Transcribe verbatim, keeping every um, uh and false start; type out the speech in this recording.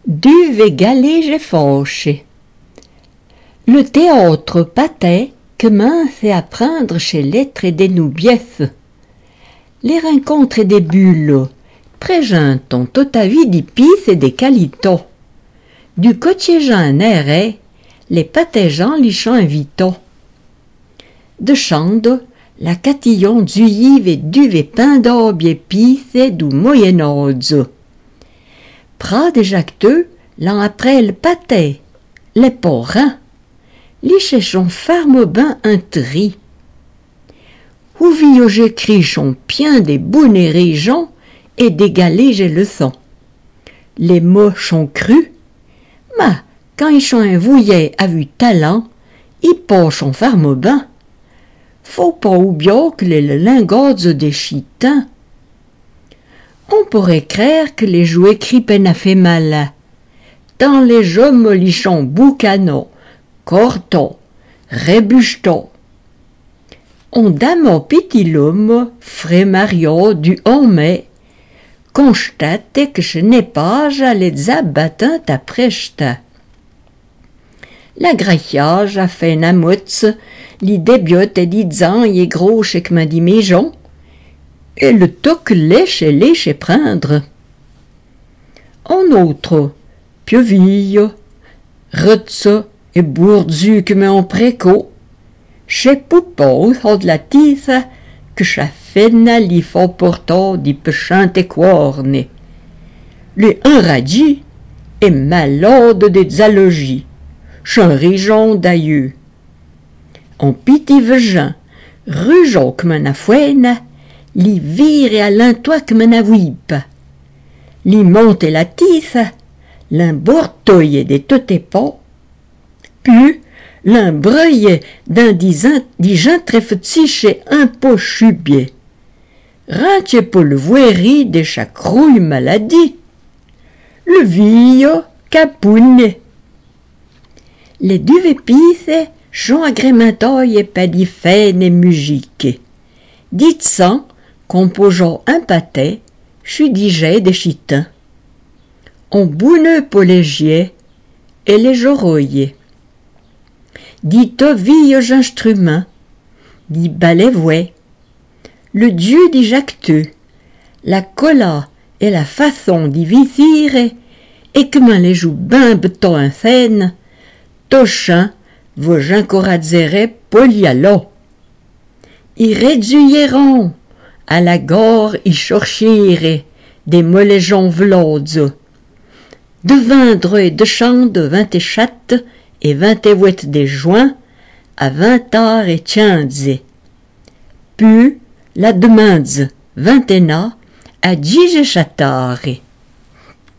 Duve galege fauché. Le théâtre patait commence à apprendre chez l'être des noubiès. Les rencontres des bulles présentent toute la vie d'épices et des qualités. Du quotidien néré, les patégeants les champs invitants. De chande, la catillon d'huive et duve pindob épices du Moyen-Âge. Pras des jacteux, l'an après le pâté, les porins, les chéchons farme ben un tri. Où vio j'écris chon pien des bounes et régions et des galets j'ai le sang. Les mots sont crus, mais quand ils sont un vouillet à vu talent, ils pochent en farme ben. Faut pas oublier que les lingots des chitins. On pourrait croire que les jouets cripen a fait mal. Dans les jeux molichons boucanos, cortons, rébustons. On dame au petit l'homme, frère Mario du mai, constate que ce n'est pas les abattants après ch'ta. La graillage a fait namutz, l'idée biote et disant y est gros chez que m'a dit méjon, et le toc lèche et lèche et prendre. En autre, pieville, rutse et bourdu que me en préco, chez Poupeau, a de la tisse, que cha fena li faut porto di pechante et corne. Le enradi est malade des allogies, chan rijon d'ailleurs. En piti vegin, rujon que me na fouine, li vire à l'intoit que me na whip. Li monte la tisse, l'un bortoye des totépas, puis l'un breuille d'un digen très petit chez un pot chubier. Rinche pour le voirie de chaque rouille maladie. Le vio capoune. Les duves épices sont agrémentoy et padifènes et musique. Dites sans, composant un pâté, j'suis digé des chitins. On bouneux pour les giers et les joroyer. Dites vieux instruments, dit balai-vouet. Le dieu dit jacteux, la cola et la façon d'y visir et que m'en les joue ben beton un scène, tochin, vos j'encouragere polialo. Ils réduiront à la gore y cherchire des molégeons vlods. De vindre et de chande vingt et chatte et vingt et huit des joints à vingt heures et quinze. Puis la demande vingt et na à dix et chatare.